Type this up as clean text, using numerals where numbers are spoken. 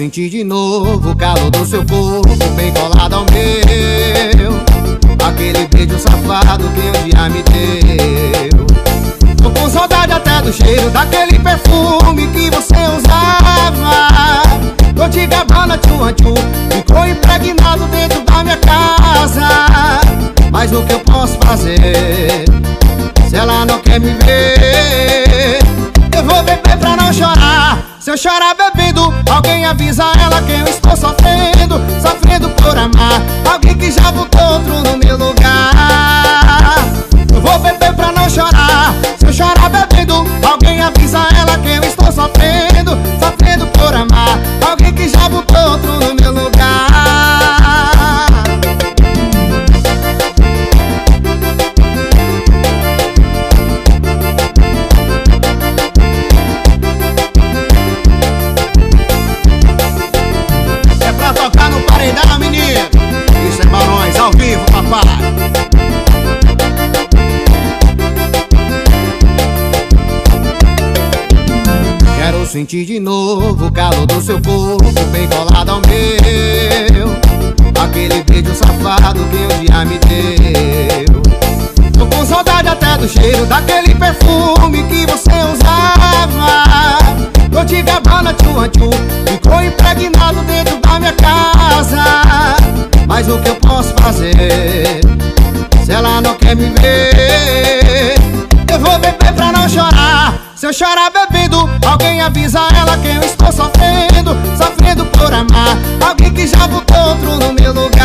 sentir de novo o calor do seu corpo bem colado ao meu. Aquele beijo safado que um dia me deu. Tô com saudade até do cheiro daquele perfume que você usava. Tô te gabando, tchu-tchu, ficou impregnado dentro da minha casa. Mas o que eu posso fazer se ela não quer me ver? Eu vou beber pra não chorar. Se eu chorar bebendo, alguém avisa ela que eu estou sofrendo. Sofrendo por amar alguém que já botou outro no meu lugar. Eu vou beber pra não chorar. Se eu chorar bebendo, alguém avisa ela que eu estou sofrendo. Sofrendo por amar alguém que já botou outro no meu lugar. Tocar no paredão, menino. Isso é Barões ao vivo, papai. Quero sentir de novo o calor do seu corpo bem colado ao meu. Aquele beijo safado que um dia me deu. Tô com saudade até do cheiro daquele perfume que você usava. Tô te gabando, tchu-tchu, ficou impregnado dentro da minha casa. Mas o que eu posso fazer se ela não quer me ver? Eu vou beber pra não chorar. Se eu chorar bebendo, alguém avisa ela que eu estou sofrendo. Sofrendo por amar alguém que já botou outro no meu lugar.